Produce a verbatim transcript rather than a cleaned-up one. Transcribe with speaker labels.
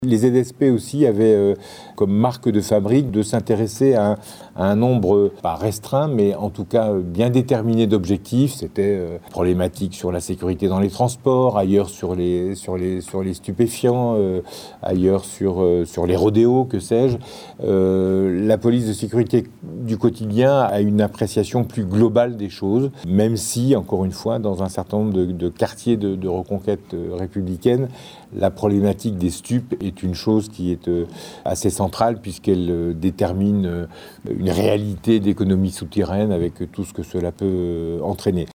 Speaker 1: Les Z S P aussi avaient euh, comme marque de fabrique de s'intéresser à, à un nombre, pas restreint, mais en tout cas bien déterminé d'objectifs. C'était euh, problématique sur la sécurité dans les transports, ailleurs sur les, sur les, sur les stupéfiants, euh, ailleurs sur, euh, sur les rodéos, que sais-je. Euh, la police de sécurité du quotidien a une appréciation plus globale des choses, même si, encore une fois, dans un certain nombre de, de quartiers de, de reconquête républicaine, la problématique des stupes est une chose qui est euh, assez centrale puisqu'elle euh, détermine euh, une réalité d'économie souterraine avec tout ce que cela peut euh, entraîner.